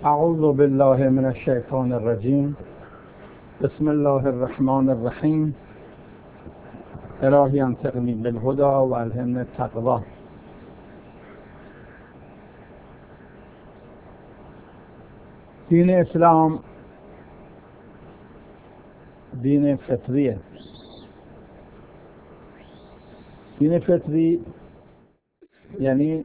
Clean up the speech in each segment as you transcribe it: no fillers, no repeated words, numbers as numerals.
اعوذ بالله من الشیطان الرجیم. بسم الله الرحمن الرحیم. الهی انطقنی بالهدى و الهمنی التقوی. دین اسلام دین فطریه. دین فطری یعنی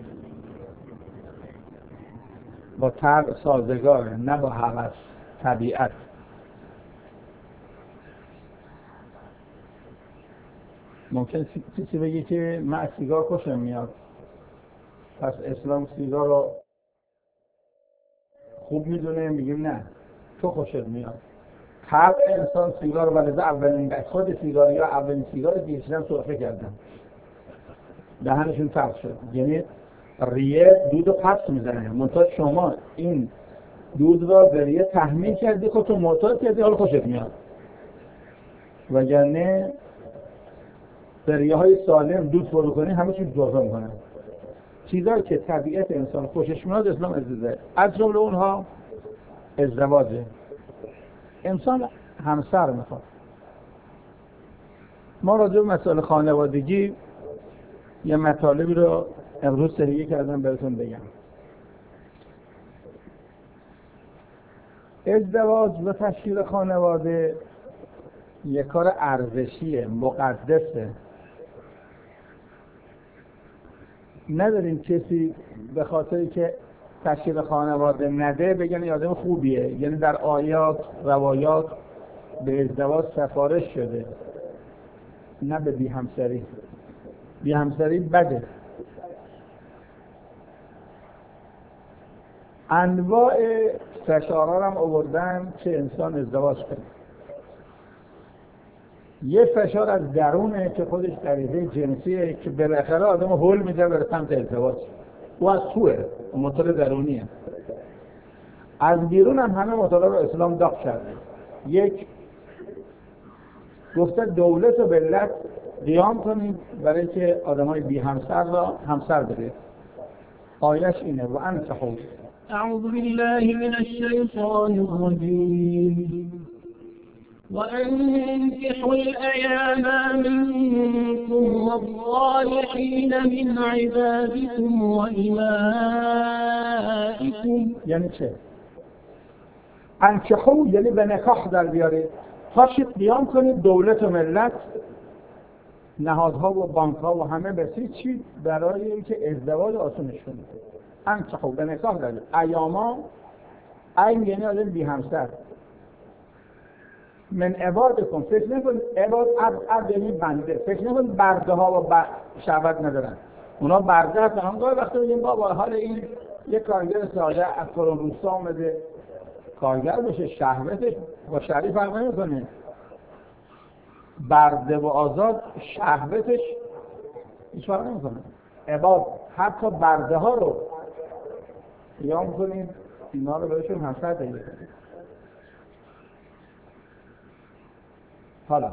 با طبع سازگاره، نه با هوس، طبیعت. ممکن کسی بگه که من از سیگار خوشم میاد، پس اسلام سیگار رو خوب میدونه. میگیم نه، تو خوشت میاد. طبع انسان سیگار رو بلده. اولین خود سیگاری ها اولین سیگار رو دیشتن سرفه کردن، دهنشون تلخ شد. یعنی ریه دود رو پس میزنه. منتها شما این دود را به ریه تحمیل کردی، خودتو معتاد کردی، حالا خوشت میاد. وگرنه به ریه های سالم دود فرو کنی همه چیز جرفه میکنن. چیزایی که طبیعت انسان خوشش میاد اسلام عزیزه. از جمله اونها ازدواجه. انسان همسر میخواد. ما راجع به مسائل خانوادگی یه مطالبی رو امروز تهیه کردم بهتون بگم. ازدواج و تشکیل خانواده یک کار ارزشیه، مقدسه. نداریم کسی به خاطری که تشکیل خانواده نده بگن این آدم خوبیه. یعنی در آیات، روایات به ازدواج سفارش شده، نه به بی همسری. بی همسری بده. انواع فشارها هم آوردن که انسان ازدواج کنه. یه فشار از درونه که خودش غریزه جنسیه که بالاخره آدم هول میده بره سمت ازدواج. او از توه، موتور درونیه. از بیرون هم همه موتورها رو اسلام داغ کرده. یک، گفته دولت و ملت قیام کنید برای که آدمای بی همسر را همسر بده. آیش اینه و انکحوا. اعوذ بالله من الشیطان الرجیم وأنكحوا الأيام منكم والصالحين من عبادكم وإمائكم. یعنی چه؟ انکحوا یعنی به نکاح در بیارید. پاشید قیام کنید، دولت و ملت، نهادها و بانکها و همه بسیجید برای اینکه ازدواج آسونش کنید. انکحوا به نکاح در بیارید. ایاما این یعنی آدم بی همسر. من عبادکم. فکر نکن عباد عبد یعنی بنده. فکر نکن برده ها و شهوت ندارن. اونا برده هستن. هم وقتی میگیم بابا حال این یک کارگر ساده از فلان روستا اومده کارگر بشه، شهوتش با شریف فرق نمیکنه. برده و آزاد شهوتش هیچ فرق نمیکنه. عباد حتی برده ها رو قیام کنید، اینا رو بهشون همسر بگیرید. حالا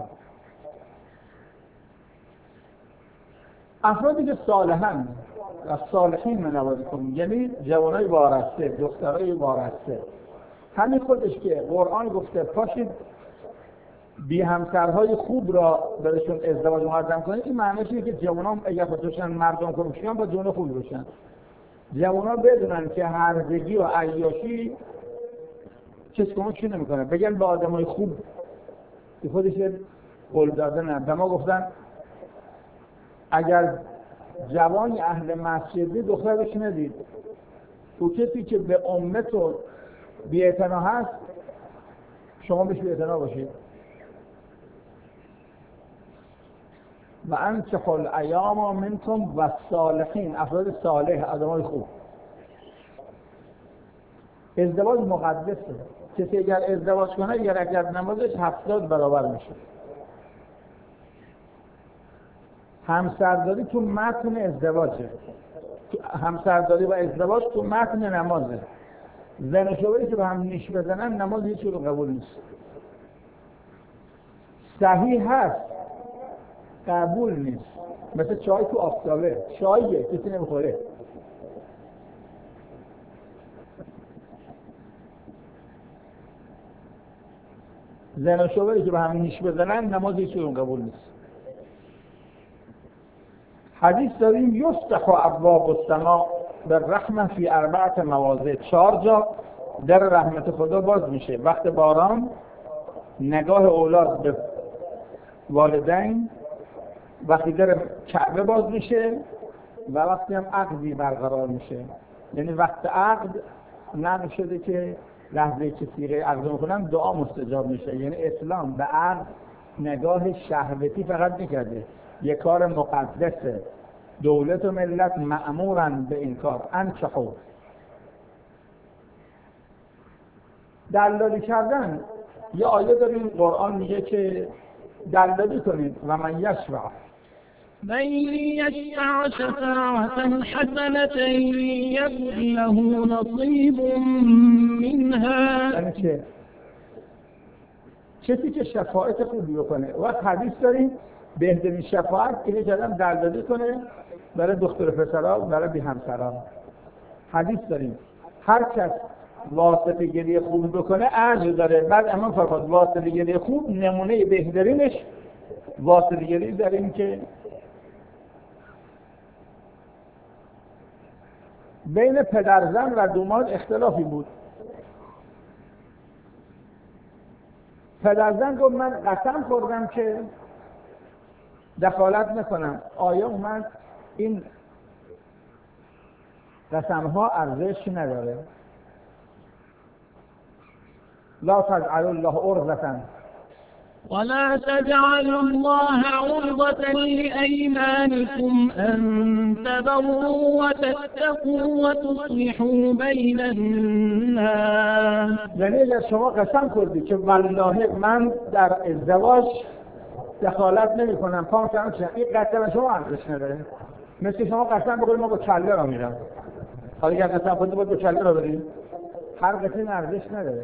افرادی که صالحن و صالحین من عبادکم یعنی جوانای وارسته، دخترای وارسته. همین خودش که قرآن گفته پاشید بی همسرهای خوب را برشون ازدواج مقدم کنید، این معنیش اینه که جوانان اگر خودشون مردم کنشن با جون خوب باشن. جوانان بدونن که هرزگی و عیاشی چیز کمکی نمیکنه. بگن به آدمای خوب که خودش قول دادن. به ما گفتن اگر جوانی اهل مسجدی دخترش ندید، تو کسی که به امت و بی‌اعتنا هست شما بهش بی‌اعتنا باشید. و انکحوا الایام منکم و الصالحین، افراد صالح، آدمای خوب. ازدواج مقدسه. کسی اگر ازدواج کنه یه رکعت نمازش 70 برابر میشه. همسرداری تو متن ازدواجه. همسرداری و ازدواج تو متن نمازه. زن و شوهری که به هم نیش بزنن نماز هیچ رو قبول نیست. صحیح هست، قبول نیست. مثل چای تو آفتابه، چاییه کسی نمیخوره. زن و شوهری که به هم نیش بزنن نماز هیچون قبول نیست. حدیث داریم یفتح ابواب السماء بالرحمه فی 4 مواضع، 4 جا در رحمت خدا باز میشه. وقت باران، نگاه اولاد به والدین، وقتی در کعبه باز میشه و وقتی هم عقدی برقرار میشه. یعنی وقت عقد نقل شده که لحظه که صیغه عقد میکنن دعا مستجاب میشه. یعنی اسلام به عقد نگاه شهوتی فقط نکرده، یه کار مقدسه. دولت و ملت مأمورن به این کار. انکحوا. دلالی کردن، یه آیه داریم قرآن میگه که دلالی کنید و من یشفع من یشفع شفاعة حسنة یکن له نصیب منها. یعنی چه؟ کسی که شفاعت خوبی بکنه. وقت حدیث داریم بهترین شفاعت اینه که آدم دلالی کنه برای دختر پسرها، برای بی همسرها. حدیث داریم هر کس واسطه گری خوب بکنه اجر داره. بعد اما فرقات واسطه گری خوب نمونه بهترینش واسطه گری داریم که بین پدرزن و دوماد اختلافی بود. پدرزن گفت من قسم خوردم که دخالت نکنم. آیا اومد این قسمها ارزش نداره؟ لا تجعلوا الله عرضة ولا تجعلوا الله عرضة لأيمانكم أن تبروا وتتقوا وتصلحوا بين الناس. یعنی اگر شما قسم کردی که والله من در ازدواج دخالت نمی کنم، پام کنم چه این قسم شما ارزش نداره. مثل شما قسم بکنید ما با کله را میرم. حالا اگر قسم کردی باید با کله را بریم. هر قسم ارزش نداره.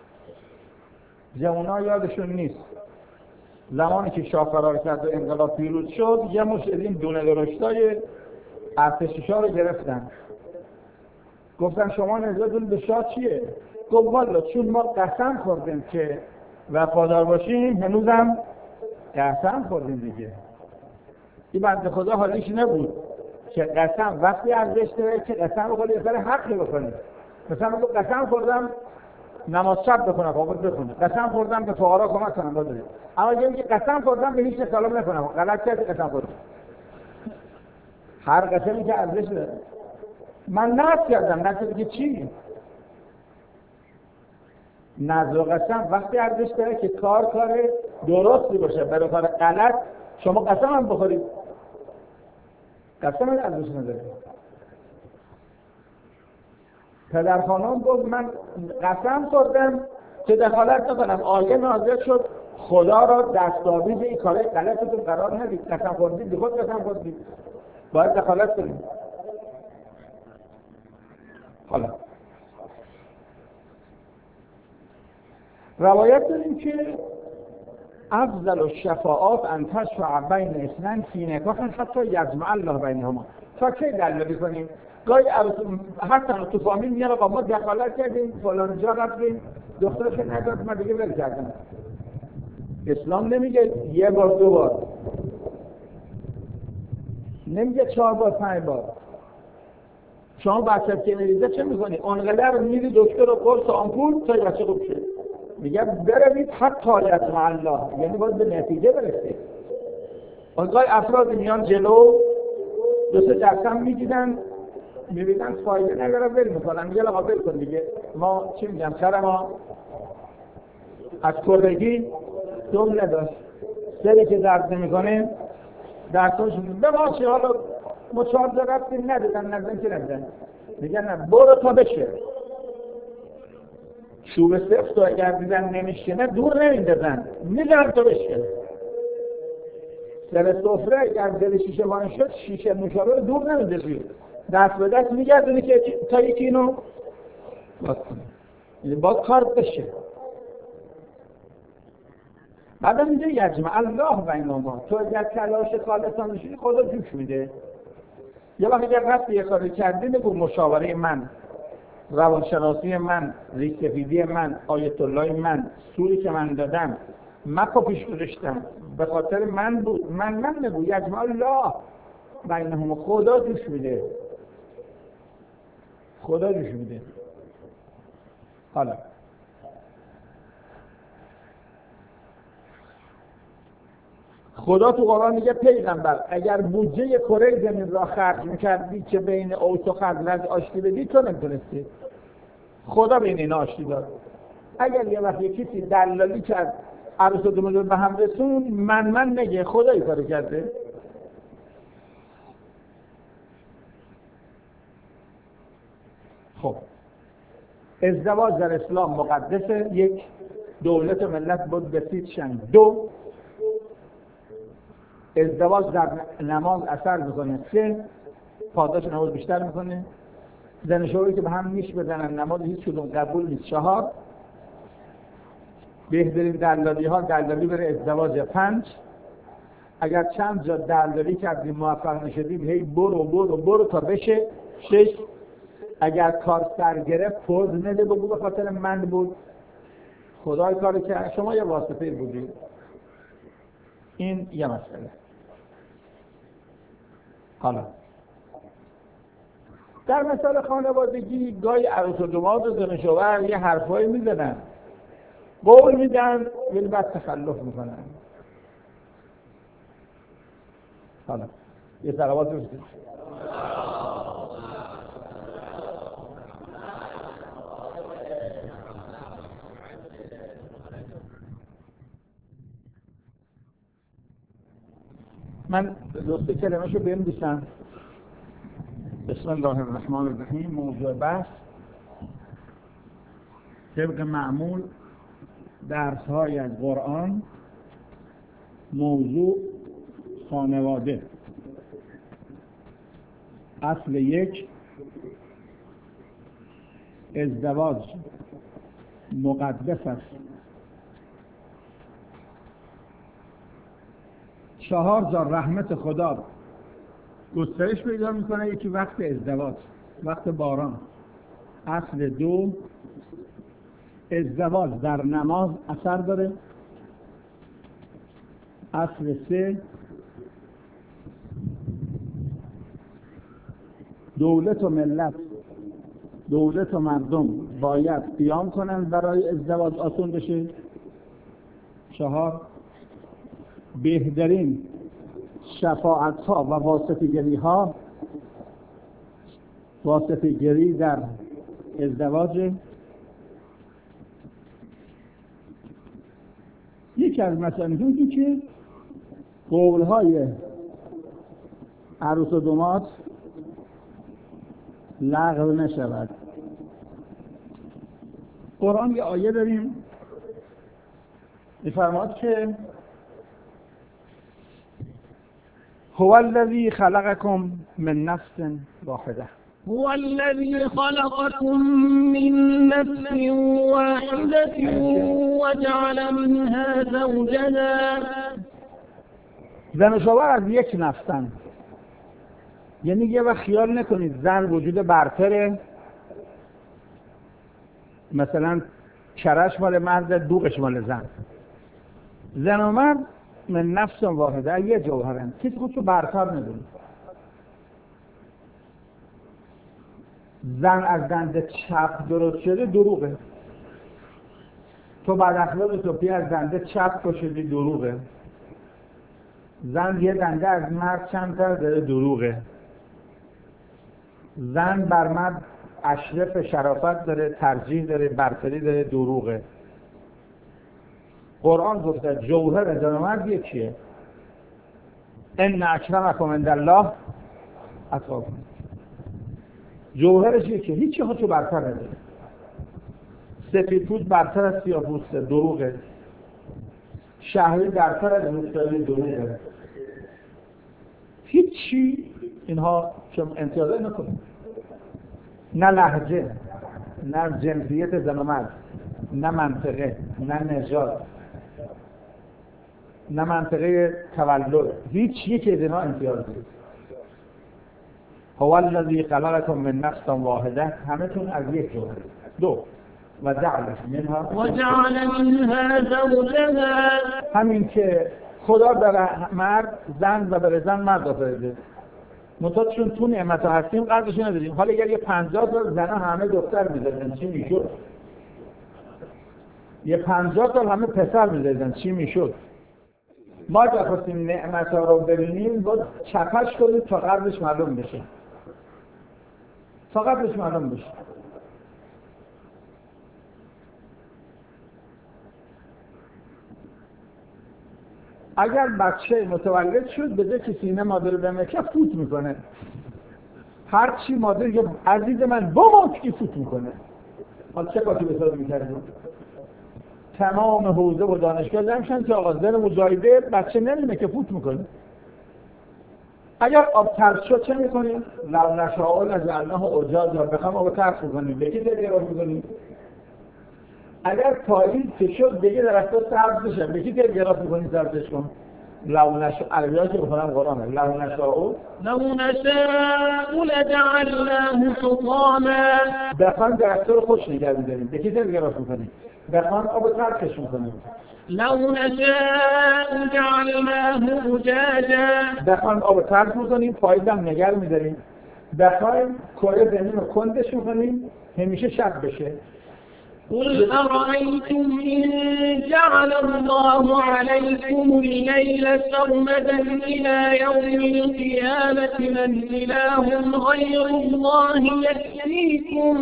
جوونا یادشون نیست زمانی که شاه فرار کرد و انقلاب پیروز شد، یه مشت این دونه درشتای ارتشی‌ها رو گرفتن. گفتن شما نظرتون به شاه چیه؟ گفت والا چون ما قسم خوردیم که وفادار باشیم، هنوزم قسم خوردیم دیگه. این بنده خدا حالیش نبود که قسم وقتی ارزش داره که قسم رو خالی اثر حقی بکنید. مثلا گفت قسم خوردم نماز شب بخونم، باید بخونه. قسم خوردم به فقرا کمک کنم، باید. اما اگه قسم خوردم به هیچ سلام نکنم، غلط کردی قسم خوردم. هر قسمی که ارزش داره. من نذر کردم، نذر دیگه چی؟ نذر و قسم وقتی ارزش داره که کار درستی باشه. برای کار غلط شما قسم هم بخورید، قسم هم ارزش نداره. پدر خانم گفت من قسم خوردم که دخالت نکنم. آیه نازل شد خدا را دستاویز این کارهای غلطتون قرار ندید. قسم خوردید، بی خود قسم خوردید، باید دخالت کنید. حالا روایت داریم که افضل الشفاعات ان تشفع بین اثنین فی نکاح حتی یجمع الله بینهما. تا کی دلالی کنیم؟ گاهی حتی تو فامیل میاد آقا ما دخالت کردیم فلان جا رفتیم دخترش نداد ما دیگه ول کردیم. اسلام نمیگه یه بار دو بار، نمیگه 4 بار 5 بار. شما بچه که میریزه چه میکنی؟ اونقدر میری دکتر و قرص و آمپول تا بچه خوب شه. میگه بروید حتی یجمع الله، یعنی باید به نتیجه برسید. آنگاه افراد میان جلو دو سه درصد میگیدن میبینن فایده نداره ول میکنن. میگه آقا ول کن دیگه، ما چی میگم سر ما از کردگی دوم نداشت، سری که درد نمیکنه درساش به ما چی حالا ما 4 تا رفتیم ندادن که ندادن. میگن نه برو تا بشه. چوب سفت و اگر دیدن نمیشکنه دور نمیدازن، میدن تا بشه. سر سفره اگر دل شیشه وان شد شیشه نوشابه رو دور نمیدازی، دست به دست میگردونی که تا یکی اینو باز کنه، باز کار بشه. بعد میگه یجمع الله بینهما. تو اگر تلاش خالصانه شدی خدا جوش میده. یه وقت اگر رفت یه کاری کردی بگو مشاوره من روانشناسی من، ریش‌سفیدی من، آیت الله من، سوری که من دادم مکاپیش گذاشتم به خاطر من بود. من نگو یجمع الله بینهم، خدا دوش میده، خدا دوش میده. حالا خدا تو قرآن میگه پیغمبر اگر بودجه کره زمین را خرج میکردی که بین اوس و خزرج آشتی بدی تو نمیتونستی. خدا بین اینا آشتی داد. اگر یه وقت کسی دلالی کرد عروس و داماد به هم رسون، من نگه خدا این کارو کرده. خب ازدواج در اسلام مقدسه. یک، دولت و ملت بود بسیجشن. دو، ازدواج در نماز اثر میکنه. سه، پاداش نماز بیشتر میکنه. زن و شوهری که به هم نیش بزنن نماز هیچ کدوم قبول نیست. چهار، بهترین دلالی ها دلالی بره ازدواج. پنج، اگر چند جا دلالی کردیم موفق نشدیم هی برو تا بشه. شش، اگر کار سر گرفت پوز نده بگو به خاطر من بود، خدای کاری کرد، شما یه واسطه بودید. این یه مسئله. حالا در مسئله خانوادگی گاهی عروس و داماد و زن و شوهر یه حرفایی میزنن، قول میدن ولی بعد تخلف میکنن. حالا یه صلوات بزنید. من دوسته کلمه‌شو بنویسم. بسم الله الرحمن الرحیم. موضوع بحث طبق معمول درس‌های از قرآن. موضوع خانواده. اصل یک، ازدواج مقدس است. 4 جا رحمت خدا گسترش پیدا میکنه. یکی وقت ازدواج، وقت باران. اصل دو، ازدواج در نماز اثر داره. اصل سه، دولت و ملت، دولت و مردم باید قیام کنن برای ازدواج آسون بشه. 4، بهترین شفاعت ها و واسطه گری در ازدواج. یکی از مسائل این که قول های عروس و داماد لغو نشود. قرآن یه آیه داریم می‌فرماد که هو الذی خلقکم من نفس واحده. هو الذي خلقكم من نفس واحدة وجعل منها زوجها. زن و شوهر از یک نفسن. یعنی یه وقت خیال نکنید زن وجود برتره، مثلا کرش مال مرد دوغش مال زن. زن و مرد من نفس واحده، یه جوهرن. کسی خودشو برتر ندونه. زن از دنده چپ درست شده دروغه. تو بعد اخلاق توپی از دنده چپ شدی دروغه. زن یه دنده از مرد چندتر داره دروغه. زن بر مرد اشرف شرافت داره، ترجیح داره، برتری داره، دروغه. قرآن گفته جوهر زن و مرد یکیه. ان اکرمکم عند الله اتقاکم. جوهرش یکیه، هیچی خودشو برتر نداره. سفیدپوست برتر از سیاه‌پوسته، دروغه. شهری برتر از روستایی، دروغه. هیچی اینها شما امتیازی نکنید. نه لهجه، نه جنسیت زن و مرد، نه منطقه، نه نژاد، نه منطقه تولد. هیچ یک از اینها امتیاز نیست. هو الذی خلقکم من نفس واحده، همتون از یک جوهر. دو و جعل منها زوجها، همین که خدا برای مرد زن و برای زن مرد آفریده، متأسفانه تو نعمت هستیم قدرش نداریم. حالا اگر یه 50 سال زنها همه دختر می‌زدن چی میشد؟ یه 50 سال همه پسر می‌زدن چی میشد؟ ما اگر خواستیم نعمت‌ها رو ببینیم باید چپش کنیم تا قدرش معلوم بشه. تا قدرش معلوم بشه. اگر بچه متولد شد به جای که سینه مادر رو بمکه فوت میکنه. هر چی مادر یه عزیز من بماک که فوت میکنه. حالا چه کاری بسازه میکردیم؟ تمام حوزه و دانشگاه جمعشن که آقا زن مجاهده بچه نمیمه که فوت میکنه. اگر آب ترس شد چه میکنیم؟ لو نشاء لجعلناه اجاجا، بخوام آب ترس میکنیم به کی تلگراف میکنیم؟ اگر پاییز شد دیگه درختا سبز بشه به کی تلگراف میکنیم سبزش کن؟ لو نشاء عربی‌ها که بخونم قرآنه لو نشاء لجعلناه حطاما، بخوام درختا رو خوش نگه می‌داریم به کی تلگراف میکنیم؟ بخوام آب ترسش میکنیم. لو نشاء جعلناه أجاجا، بخوام آب ترس میکنیم پاییزم نگر می‌داریم. بخوایم کره زمین رو کندش میکنیم همیشه شب بشه. قل أرأيتم إن جعل الله عليكم الليل سرمدا إلى يوم القيامة من إله غير الله يأتيكم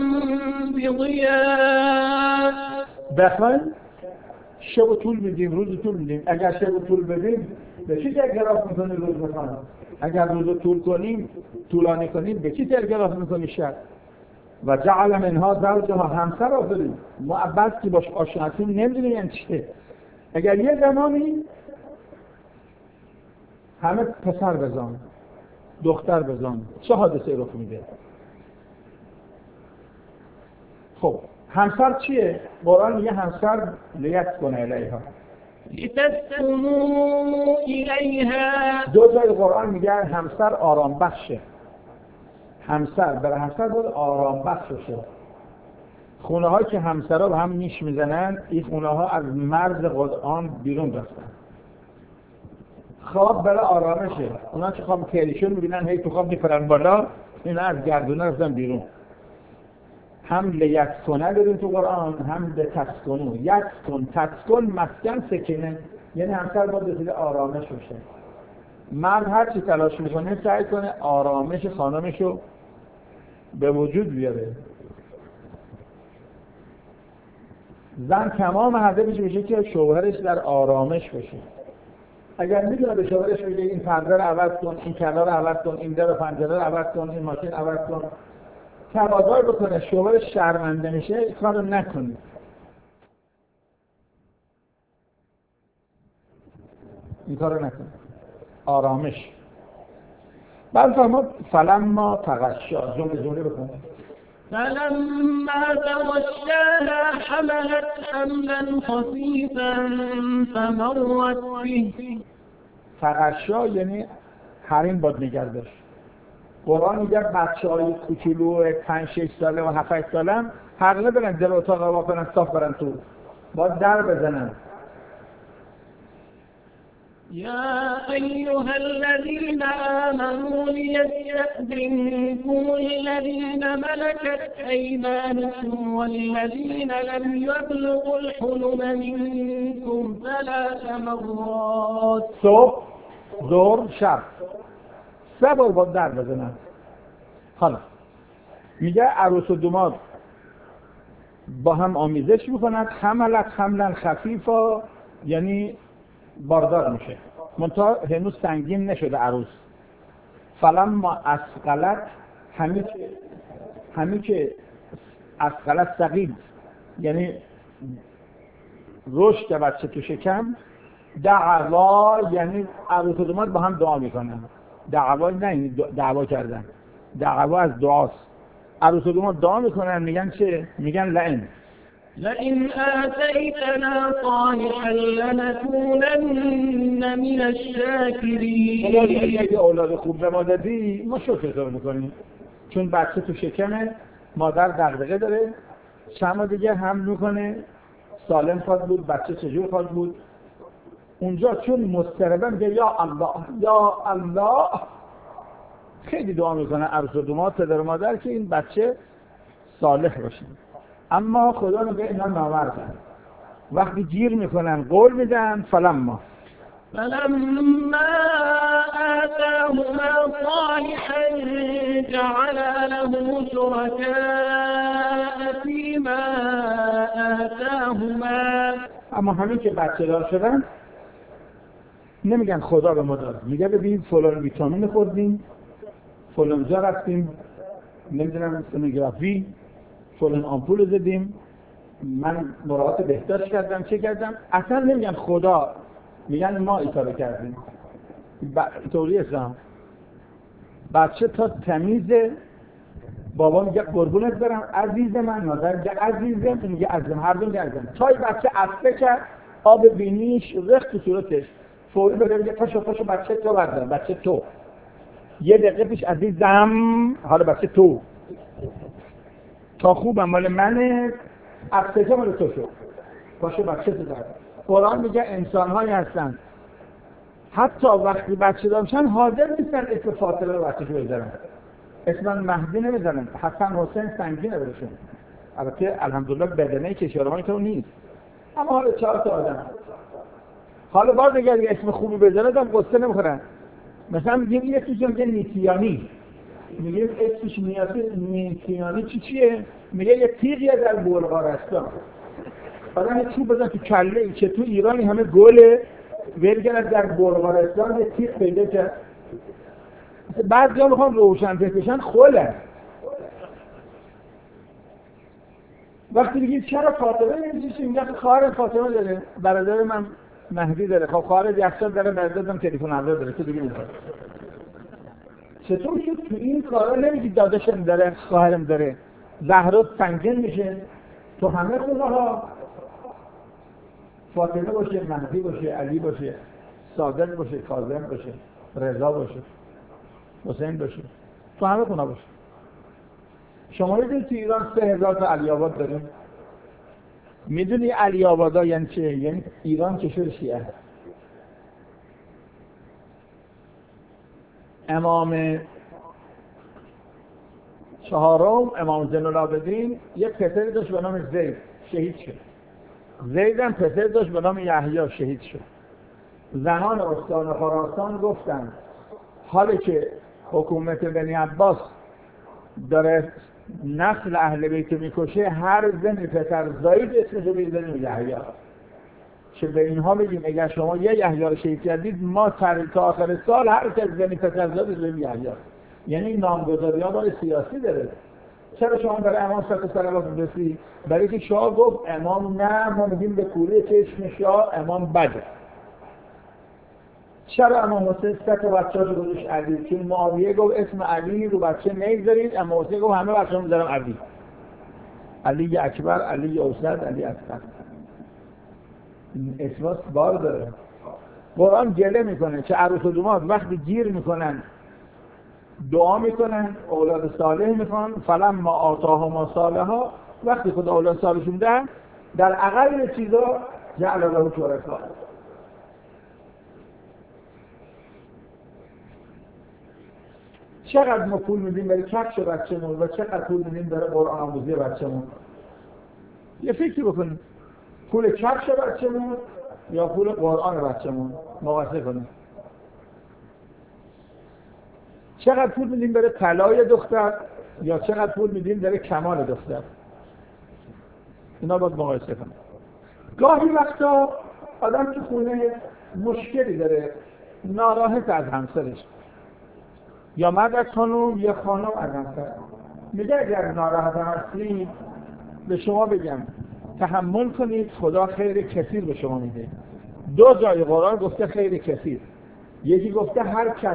بضياء. بخوایم شب طول بدیم روز طول بدیم. اگر شب طول بدیم به کی تلگراف میکنی روز بخوایم؟ اگر روز طول کنیم طولانی کنیم به کی تلگراف میکنی شب؟ و جعل منها زوجها، همسر آفرید. ما اول که باش آشنا هستیم نمیدونیم یعنی چیه. اگر یه زمانی همه پسر بزن دختر بزن چه حادثه رخ میده؟ خب همسر چیه؟ قرآن میگه همسر لیسکن الیها، لتسكنوا إليها. دو جای قرآن میگه همسر آرام بخشه. همسر برای همسر باید آرام بخش شه. خونه هایی که همسرها به هم نیش میزنن این خونه ها از مرز قرآن بیرون رفتن. خواب برای آرامشه. اونا که خواب تلویزیون میبینن هی تو خواب میپرن بالا، اینا از گردونه رفتن بیرون. هم لیسکنه داریم تو قرآن هم لتسکنو. یسکن تسکن مسکن سکنه، یعنی همسر باید رسیده آرامش بشه. مرد هر چی تلاش میکنه سعی کنه آرامش خانمشو به وجود بیاره. زن تمام هدفش میشه که شوهرش در آرامش باشه. اگر میدونه به شوهرش میگه این پرده رو عوض کن، این کلا رو عوض کن، این در پنجره رو عوض کن، این ماشین عوض کن، تقاضا بکنه شوهرش شرمنده میشه، این کارو نکنه. این کارو نکنه. آرامش. بعد فرمود فلما تغشا، جمله بکنه. فلما تغشاها حملت حملا خفيفا فمرت به. تغشا یعنی حریم باد نگردش. قرآن میگه بچه‌های کوچولو 5-6 ساله و 7-8 ساله هم حق ندارن در اتاق وا کنن صاف برن تو. باید در بزنن. يا أيها الذين آمنوا ليستأذنكم الذين ملكت أيمانكم والذين لم يبلغوا الحلم منكم 3 مرات. صبح، ظهر، شب 3 بار باید در بزنن. حالا میگه عروس و داماد با هم آمیزش میکنند. حملت حملا خفیفا یعنی باردار میشه، منتها هنوز سنگین نشده عروس. فلما اسقلت، همین که اسقلت ثقیل یعنی رشد بچه تو شکم. دعوا یعنی عروس و داماد با هم دعا میکنن. دعوا نه دعوا کردن، دعوا از دعاست. عروس و داماد دعا میکنن، میگن چه؟ میگن لئن لئن آتیتنا صالحا لنکونن من الشاکرین. اگه اولاد خوب به ما دادی ما شکرت میکنیم، چون بچه تو شکمه، مادر دغدغه داره، چند ماه دیگه حمل میکنه، سالم خواهد بود، بچه چجور خواهد بود. اونجا چون مضطربه میگه یا الله یا الله، خیلی دعا میکنه عروس و داماد، پدر و مادر که این بچه صالح باشه. اما خدا میگه اینا نامردن، وقتی گیر میکنن قول میدن فلما آتاهما صالحا جعل له شركاء فيما آتاهما. اما همین که بچه دار شدن نمیگن خدا به ما داد، میگه ببین فلان ویتامین خوردیم، فلان جا رفتیم، نمیدونم سونوگرافی، فلان آمپول زدیم، من مراقبت بهداشت کردم، چه کردم. اصلا نمیگن خدا، میگن ما ایطاره کردیم. طوری اسلام بچه تا تمیزه، بابا میگه قربونت برم عزیز من، مادر میگه عزیزم، میگه عزیزم، هر دو میگه عزیزم. تای بچه عفه کرد، آب بینیش رخت تو صورتش، فوری بگه میگه پاشو بچه تو بردار، بچه تو. یه دقیقه پیش عزیزم، حالا بچه تو. تا خوبم مال منه، عفه مال تو شد، پاشو بچه تو بردار. قرآن میگه انسان‌هایی هستن حتی وقتی بچه دار میشن حاضر نیستن اسم فاطمه رو بچه‌شو بذارن، اسم مهدی نمیذارن، حسن حسین سنگین برشون. البته الحمدلله بدنه کشور ما اینطور نیست، اما حالا 4 تا آدم حالا باز اگر اسم خوبی بذارن هم قصه نمیخورن. مثلا میگیم یه چیزی میگه نیتیانی، میگه اسمش نیتیانی چیه؟ میگه یه تیغی در بلغارستان. آدم یه چوب بزن تو کله، چه تو ایرانی همه گله ولگرد در بلغارستان یه تیغ پیدا کرد. بعضی ها میخوان روشن بکشن خوله. وقتی بگید چرا فاطمه نمیشید، میگه خواهر فاطمه داره، برادر من مهدی داره، خب خواهر یخشد داره، برادرم تلفن حضور داره، تو دیگه میخواد. چطور که تو این کارا نمیگید داداشم داره، خواهرم داره، زهرا سنگین میشه. تو همه خونه ها فاطمه باشه، مهدی باشه، علی باشه، صادق باشه، کاظم باشه، رضا باشه، حسین باشه، تو همه خونه باشه. شما میدونید تو ایران 3000 تا علی آباد داریم؟ میدونی علی آبادا یعنی چه؟ یعنی ایران کشور شیعه. امام چهارم، امام زین العابدین، یک پسری داشت به نام زید، شهید شد. زید هم پسر داشت به نام یحیی، شهید شد. زنان استان خراسان گفتن حالی که حکومت بنی عباس داره نسل اهل بیت میکشه، هر زن پسر زاید اسمش رو بذاریم یحیی، که به اینها بگیم اگر شما یه یحیی رو شهید کردید ما تا آخر سال هر کس زنی پسر زاید بذاریم یحیی. یعنی نامگذاری ها برای سیاسی داره. چرا شما برای امام صلی الله علیه و آله برای که شاه گفت امام نه، ما میگیم به کوره چشم شاه امام بده. چرا امام حسین 3 تا بچه‌اشو گذاشت علی؟ چون معاویه گفت اسم علی رو بچه نمیذارید، امام حسین گفت همه بچه‌ها میذارم علی. علی اکبر، علی اوسط، علی اصغر. اسمش بار داره. قرآن گله میکنه که عروس و داماد وقتی گیر میکنن دعا میکنن، اولاد صالح میخوان، فلما آتاهما صالحا، وقتی خدا اولاد صالحشون ده در اقل چیزا جعل له شرکا. چقدر ما پول میدیم برای کفش بچه‌مون و چقدر پول میدیم برای قرآن آموزی بچه‌مون؟ یه فکری بکنیم، پول کفش بچه‌مون یا پول قرآن بچه‌مون مقایسه کنیم. چقدر پول میدیم برای طلای دختر یا چقدر پول میدیم برای کمال دختر؟ اینا باید مقایسه کنیم. گاهی وقتا آدم تو خونه مشکلی داره، ناراحت از همسرش، یا مرد از خانم یا خانم از همسر، میگه اگر ناراحت هستی به شما بگم تحمل کنید، خدا خیر کثیر به شما میده. 2 جای قرآن گفته خیر کثیر، یکی گفته هر کس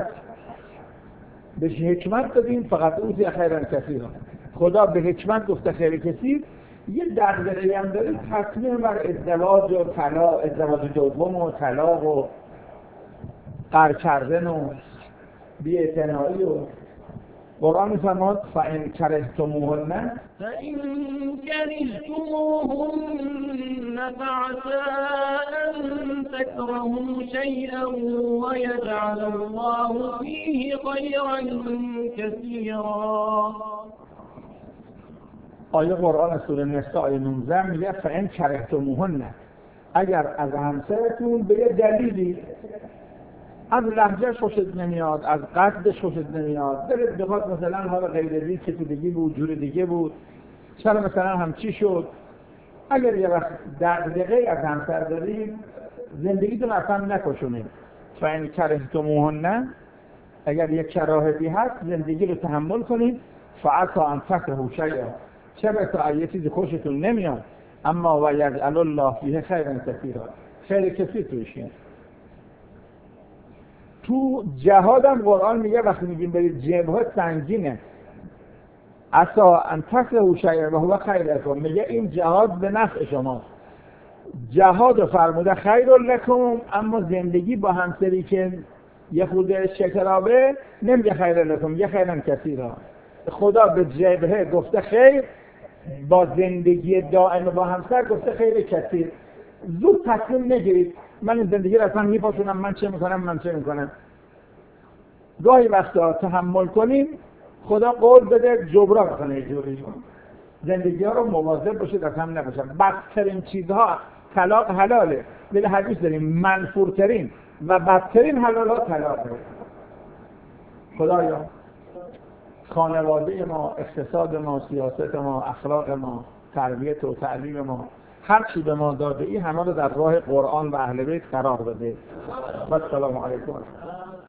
بهش حکمت دادیم فقط اوتی خیرن کثیر. خدا به حکمت گفته خیر کثیر، یه دغدغه‌ای هم داره تصمیم بر ازدواج و طلاق، ازدواج دوم و طلاق و قهر کردن و بی‌اعتنایی و قرآن می‌فرماد فَإِنْ كَرِهْتُمُوهُنَّ فإن كرهتموهن فعسى أن تكرهوا شيئا ويجعل الله فيه خيرا كثيرا. آیه قرآن سوره نساء آیه 19 میگه فَإِنْ كَرِهْتُمُوهُنَّ، اگر از همسرتون به یه دلیلی از لهجه‌اش خوشت نمیاد، از قصدش خوشت نمیاد، دلت بخواد مثلا حالا غیردی که تو دیگه بود، جور دیگه بود، چرا مثلا هم چی شد، اگر یه وقت دغدغه‌ای از همسر دارید زندگیتون اصلا نکشونید. فَإِنْ كَرِهْتُمُوهُنَّ، اگر یک کراهتی هست زندگی رو تحمل کنید. فَعَسَىٰ أَن تَكْرَهُوا شَيْئًا، چه بسا یه چیزی خوشتون نمیاد اما وَيَجْعَلَ اللَّهُ فِيهِ خَيْرًا كَثِيرًا، خیر کثیر توش هست. تو جهاد هم قرآن میگه وقتی میگیم برید جبهه سنگینه، عسى ان تکرهوا شیئا وهو خیر لکم، میگه این جهاد به نفع شماست. جهاد فرموده خیر لکم، اما زندگی با همسری که یه خود شکرابه نمیگه خیر لکم، میگه خیرا کثیرا. خدا به جبهه گفته خیر، با زندگی دائم با همسر گفته خیر کثیر. زود تصمیم نگیرید من این زندگی رو اصلا میپاشونم، من چه میکنم. گاهی وقتا تحمل کنیم، خدا قول بده جبران کنه یه جوری. زندگی ها رو مواظب باشید از هم نباشن. بدترین چیزها طلاق حلاله، ولی حدیث داریم منفورترین و بدترین حلالات طلاقه. خدایا خانواده ما، اقتصاد ما، سیاست ما، اخلاق ما، تربیت و تعلیم ما، هر چی به ما داده ای همه رو در راه قرآن و اهل بیت قرار بده. و السلام علیکم.